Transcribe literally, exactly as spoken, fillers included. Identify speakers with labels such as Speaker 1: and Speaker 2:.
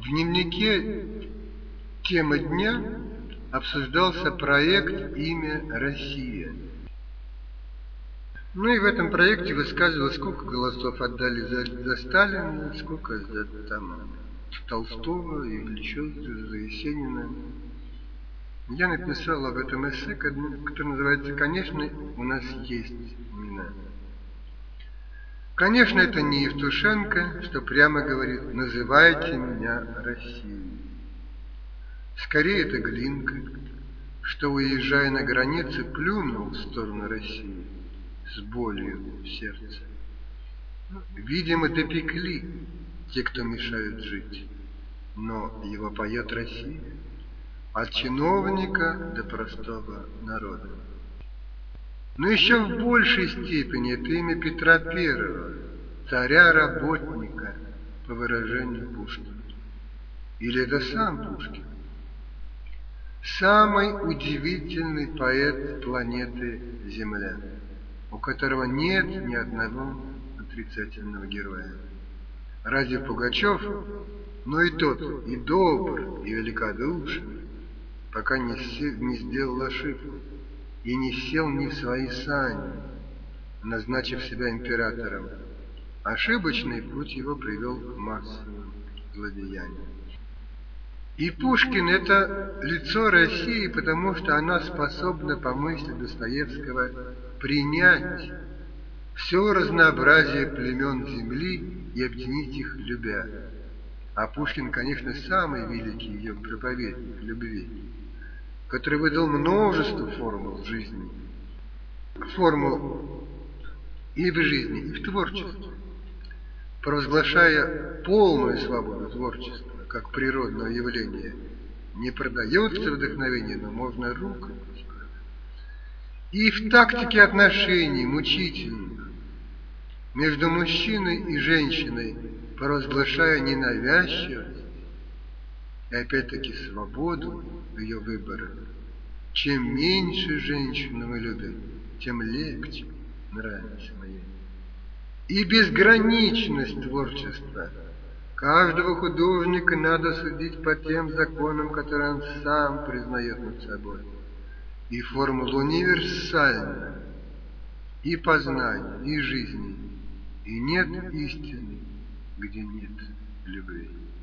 Speaker 1: В дневнике «Тема дня» обсуждался проект «Имя Россия». Ну и в этом проекте высказывалось, сколько голосов отдали за, за Сталина, сколько за там, Толстого или еще за, за Есенина. Я написал об этом эссе, которое называется «Конечно, у нас есть имена». Конечно, это не Евтушенко, что прямо говорит «называйте меня Россией». Скорее, это Глинка, что, уезжая на границы, плюнул в сторону России с болью в сердце. Видимо, допекли те, кто мешают жить, но его поет Россия, от чиновника до простого народа. Но еще в большей степени это имя Петра Первого, царя-работника, по выражению Пушкина. Или это сам Пушкин? Самый удивительный поэт планеты Земля, у которого нет ни одного отрицательного героя. Разве Пугачев? Но и тот, и добр, и великодушен, пока не, се- не сделал ошибку и не сел не в свои сани, назначив себя императором. Ошибочный путь его привел к массовым злодеяниям. И Пушкин – это лицо России, потому что она способна, по мысли Достоевского, принять все разнообразие племен земли и объединить их, любя. А Пушкин, конечно, самый великий ее проповедник любви, который выдал множество формул жизни, формул и в жизни, и в творчестве, провозглашая полную свободу творчества, как природное явление. Не продается вдохновение, но можно рукопись. И в тактике отношений мучительных между мужчиной и женщиной, провозглашая ненавязчивость и опять-таки свободу в ее выборах. Чем меньше женщину мы любим, тем легче нравится моей. И безграничность творчества. Каждого художника надо судить по тем законам, которые он сам признает над собой. И формула универсальна и познания, и жизни. И нет истины, где нет любви.